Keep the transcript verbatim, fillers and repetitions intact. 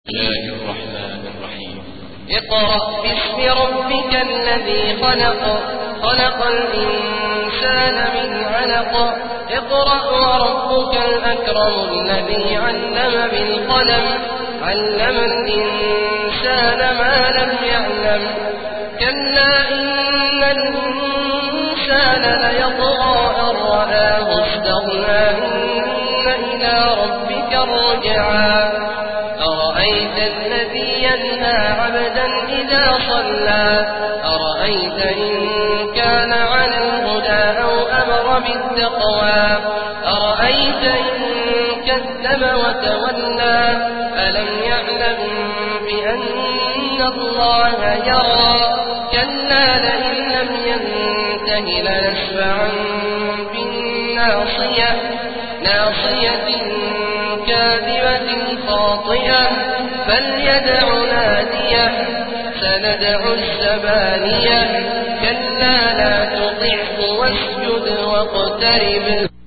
الله الرحمن الرحيم. اقرأ باسم ربك الذي خلق خلق الإنسان من علق اقرأ وربك الأكرم الذي علم بالقلم علم الإنسان ما لم يعلم كلا إن الإنسان ليطغى أن رآه استغنى إن إلى ربك الرجعى أرأيت الذي ينهى عبدا إذا صلى أرأيت إن كان على الهدى أو أمر بالتقوى أرأيت إن كذب وتولى ألم يعلم بأن الله يرى كلا لئن لم ينته لنسفعا بالناصية ناصية كاذبة خاطئة فليدع ناديه سندع الزبانية كلا لا تطعه واسجد واقترب